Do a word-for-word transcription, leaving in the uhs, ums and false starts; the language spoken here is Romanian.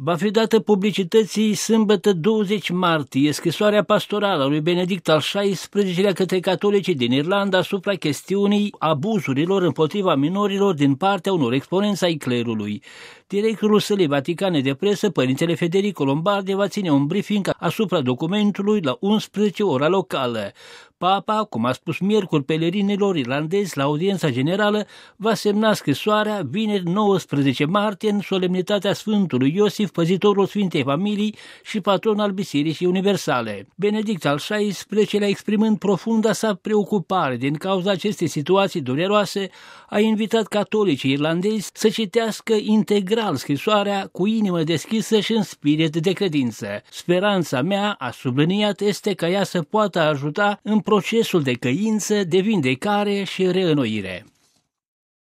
Va fi dată publicității sâmbătă douăzeci martie scrisoarea pastorală a lui Benedict al șaisprezecelea către catolicii din Irlanda asupra chestiunii abuzurilor împotriva minorilor din partea unor exponenți ai clerului. Directorul Sălii Vaticane de Presă, părintele Federico Lombardi, va ține un briefing asupra documentului la unsprezece ora locală. Papa, cum a spus miercuri pelerinilor irlandezi la audiența generală, va semna scrisoarea vineri nouăsprezece martie în solemnitatea Sfântului Iosif, păzitorul Sfintei Familii și patron al Bisericii Universale. Benedict al șaisprezecelea, exprimând profunda sa preocupare din cauza acestei situații dureroase, a invitat catolicii irlandezi să citească integral scrisoarea cu inimă deschisă și în spirit de credință. Speranța mea, a subliniat, este ca ea să poată ajuta în procesul de căință, de vindecare și reînnoire.